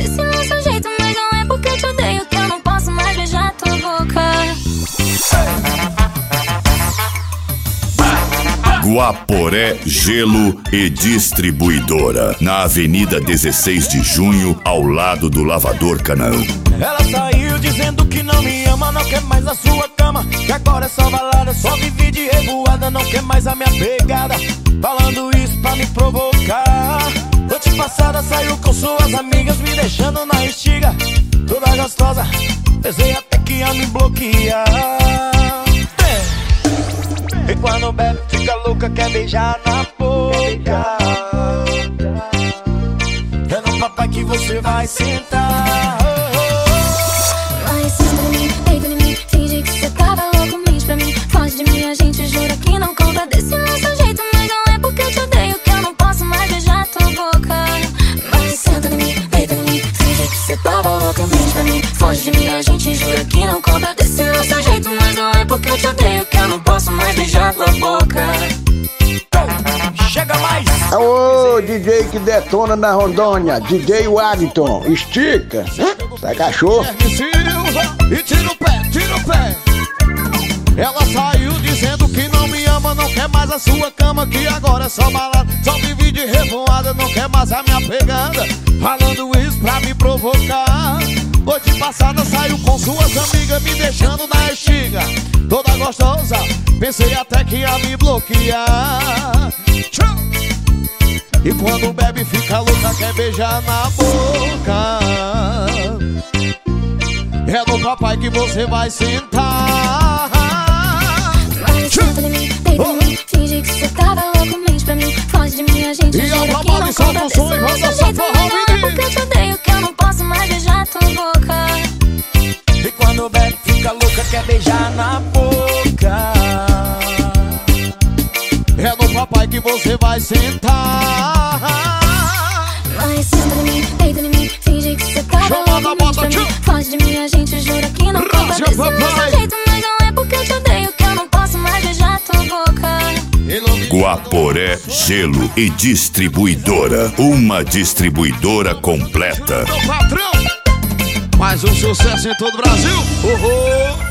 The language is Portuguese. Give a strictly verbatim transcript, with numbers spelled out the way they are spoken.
desse nosso jeito, mas não é porque eu te odeio que eu não posso mais beijar tua boca. Guaporé Gelo e Distribuidora, na Avenida dezesseis de junho, ao lado do Lavador Canaã. Ela saiu dizendo que não me ama, não quer mais a sua cama, que agora é só balada, só vive de revoada, não quer mais a minha pegada, falando isso pra me provocar. Noite passada saiu com suas amigas, me deixando na estiga, toda gostosa, pensei até que ia me bloquear. E quando bebe fica louca, quer beijar na boca. É no papai que você vai sentar. Mas senta em mim, deita em mim, finge que você tava louco, mente pra mim, foge de mim, a gente jura que não conta desse nosso jeito, mas não é porque eu te odeio que eu não posso mais beijar tua boca. Mas senta em mim, deita em mim, finge que você tava louco, mente pra mim, foge de mim, a gente jura que não conta desse nosso jeito, mas não é porque eu te odeio que eu não posso mais beijar tua boca. Chega mais! Ô, D J que detona na Rondônia, D J Wagton, estica, sai cachorro. E tira o pé, tira o pé. Ela saiu dizendo que não me ama, não quer mais a sua cama, que agora é só balada, só vive de revoada, não quer mais a minha pegada, falando isso pra me provocar. Noite passada saiu com suas amigas, me deixando na estiga, toda gostosa, pensei até que ia me bloquear. E quando bebe fica louca, quer beijar na boca. É no papai que você vai sentar. Mas senta em mim, deita em mim, finge que você tava louco, mente pra mim, foge de mim, a gente E jura a que não trabalho só conta com desse som e roda nosso só jeito, forró, mas não é menino. porque eu te odeio que eu não posso mais beijar tua boca. E quando bebe fica louca, quer beijar na boca. É no papai que você vai sentar. Mas senta em mim, deita em mim, finge que você tava Chama louco, na mente bota, pra mim, tchau. foge de mim, a gente jura que não conta Rádio desse papai. nosso jeito, mas não é porque eu te odeio que eu não posso mais beijar tua boca. Guaporé Gelo e Distribuidora, uma distribuidora completa. Meu patrão, mais um sucesso em todo o Brasil. Uhul.